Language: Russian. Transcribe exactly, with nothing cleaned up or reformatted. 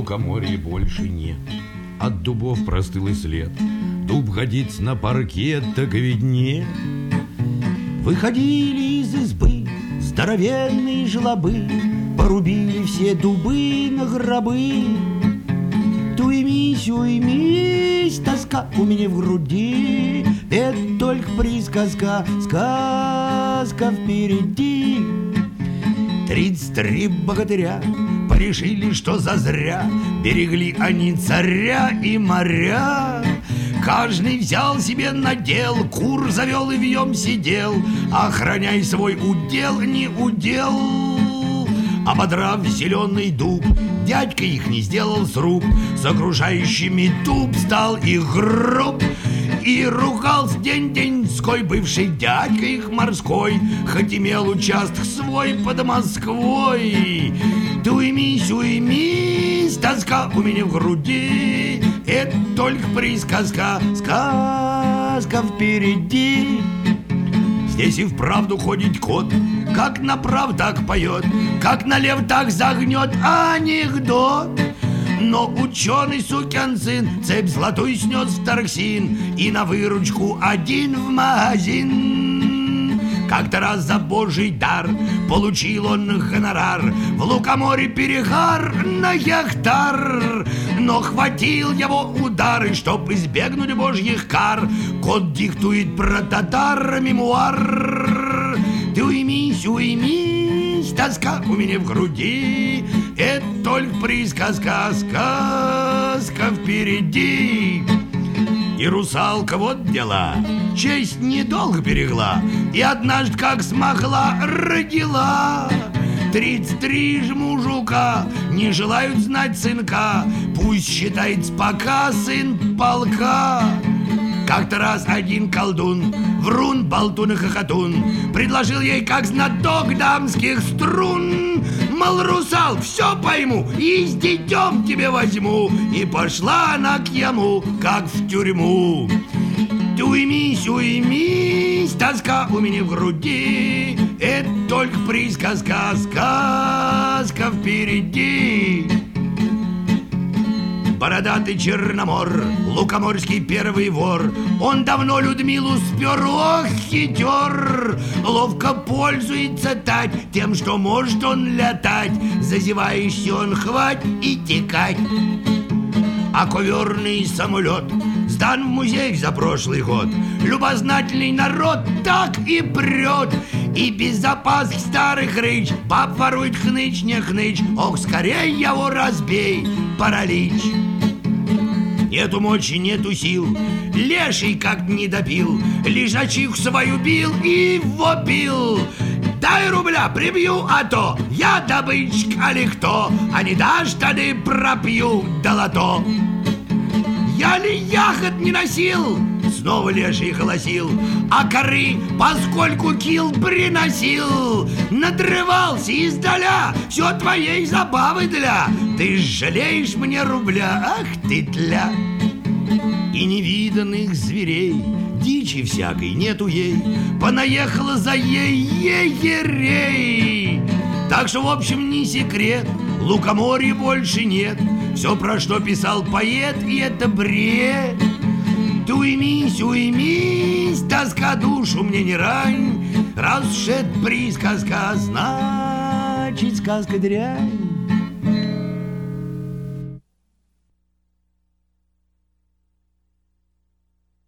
лукоморья больше нет. От дубов простыл и след. Дуб годится на паркет, так ведь нет. Выходили из избы здоровенные жлобы, порубили все дубы на гробы. Туймись, уймись, тоска у меня в груди. Это только присказка, сказка впереди. Тридцать три богатыря порешили, что зазря берегли они царя и моря. Каждый взял себе надел, кур завел и вьем сидел, охраняй свой удел, не удел. Ободрав зеленый дуб, дядька их не сделал сруб, с окружающими дуб стал их груб. И ругался день-деньской бывший дядька их морской, хоть имел участок свой под Москвой. Ты уймись, уймись, тоска у меня в груди. Это только присказка, сказка впереди. Здесь и вправду ходит кот, как направ так поет, как налев так загнет анекдот. Но ученый сукин сын цепь золотую снес в Торксин и на выручку один в магазин. Как-то раз за божий дар получил он гонорар, в лукоморье перегар на гектар. Но хватил его удары, чтоб избегнуть божьих кар. Кот диктует про татар мемуар. Ты уймись, уймись, тоска у меня в груди. Это только присказка, сказка впереди. И русалка вот дела, честь недолго берегла, и однажды как смогла родила. Тридцать три ж мужика не желают знать сынка, пусть считает пока сын полка. Как-то раз один колдун, врун, болтун и хохотун, предложил ей как знаток дамских струн. Мол, русал, все пойму и с детем тебе возьму. И пошла она к ему, как в тюрьму. Ты уймись, уймись, тоска у меня в груди. Это только присказка, сказка впереди. Бородатый Черномор, лукоморский первый вор, он давно Людмилу спер, ох, хитер. Ловко пользуется тать тем, что может он летать, зазеваешься он хвать и текать. А коверный самолет сдан в музей за прошлый год. Любознательный народ так и прет. И без запасок старых рыч баб ворует хныч, не хныч. Ох, скорей его разбей, паралич. Нету мочи, нету сил, леший как не допил, лежачиху свою бил и вопил. Дай рубля, прибью, а то я добытчик, али кто, а не дашь, тады пропью долото. Я ли ягод не носил? Снова леший голосил. А коры поскольку кил приносил. Надрывался издаля, все твоей забавы для. Ты жалеешь мне рубля, ах ты тля. И невиданных зверей, дичи всякой нету ей, понаехала за ей егерей. Так что, в общем, не секрет, лукоморья больше нет. Все, про что писал поэт, и это бред. Ты уймись, уймись, тоска душу мне не рань. Раз уж это присказка, значит сказка дрянь.